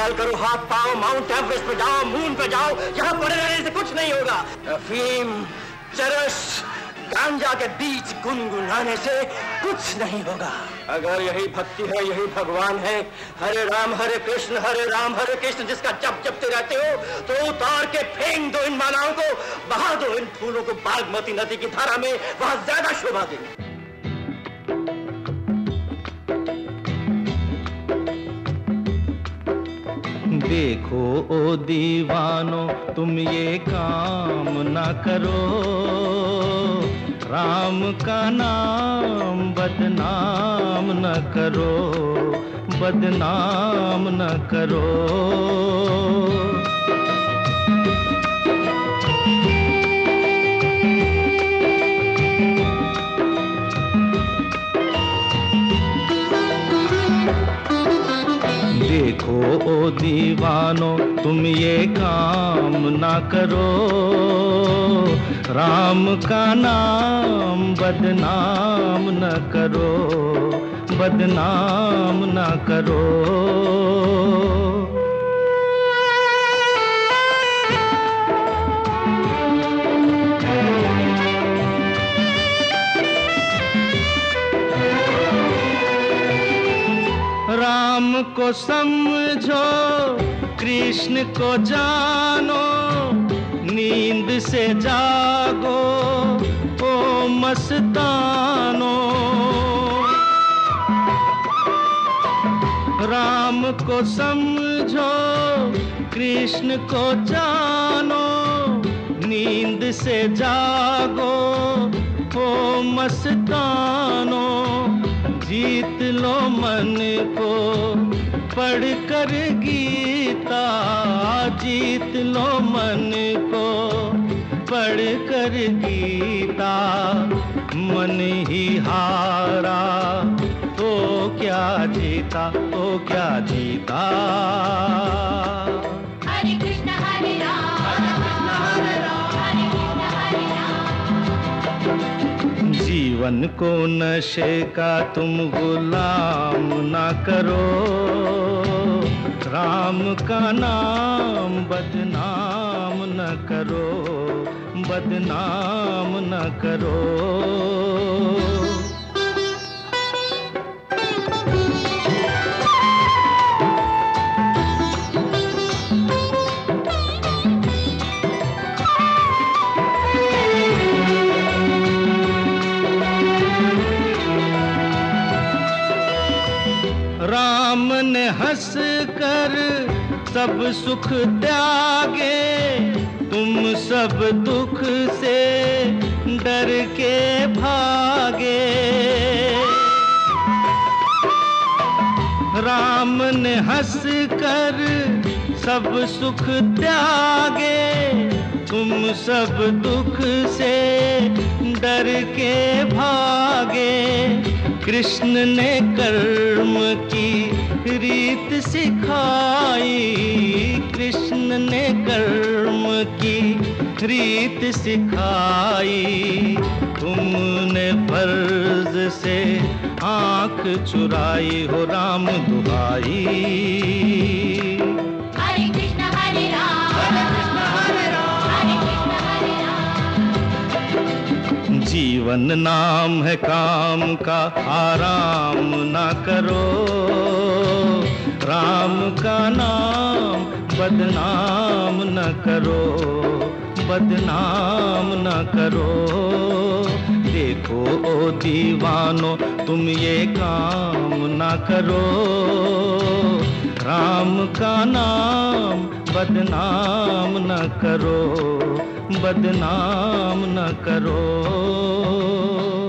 ख्याल करो, हाथ पाओ, माउंट एवरेस्ट पे जाओ, मून पे जाओ, यहाँ पड़े रहने से कुछ नहीं होगा। अफीम, चरस, गांजा के बीच गुनगुनाने से कुछ नहीं होगा। अगर यही भक्ति है, यही भगवान है, हरे राम हरे कृष्ण जिसका जप जपते रहते हो, तो उतार के फेंक दो इन मालाओं को, बहा दो इन फूलों को बागमती नदी की धारा में, वहां ज्यादा शोभा देंगे। देखो ओ दीवानो, तुम ये काम ना करो, राम का नाम बदनाम न करो, बदनाम न करो। देखो ओ दीवानो, तुम ये काम ना करो, राम का नाम बदनाम न करो, बदनाम न करो। राम को समझो, कृष्ण को जानो, नींद से जागो ओ मस्तानो। राम को समझो, कृष्ण को जानो, नींद से जागो ओ मस्तानो। जीत लो मन को पढ़ कर गीता, जीत लो मन को पढ़ कर गीता। मन ही हारा तो क्या जीता, तो क्या जीता। हरे कृष्ण हरे राम, हरे कृष्ण हरे राम, हरे कृष्ण हरे राम। जीवन को नशे का तुम गुलाम ना करो, राम का नाम बदनाम न करो, बदनाम न करो। राम ने हंस कर सब सुख त्यागे, तुम सब दुख से डर के भागे। राम ने हंस कर सब सुख त्यागे, तुम सब दुख से डर के भागे। कृष्ण ने कर्म की रीत सिखाई, कृष्ण ने कर्म की रीत सिखाई। तुमने फर्ज से आंख चुराई हो राम दुहाई। हरे कृष्ण हरे राम, हरे कृष्ण हरे राम, हरे कृष्ण हरे राम। जीवन नाम है काम का, आराम ना करो, राम का नाम बदनाम न करो, बदनाम न करो। देखो ओ दीवानो, तुम ये काम ना करो, राम का नाम बदनाम न करो, बदनाम न करो।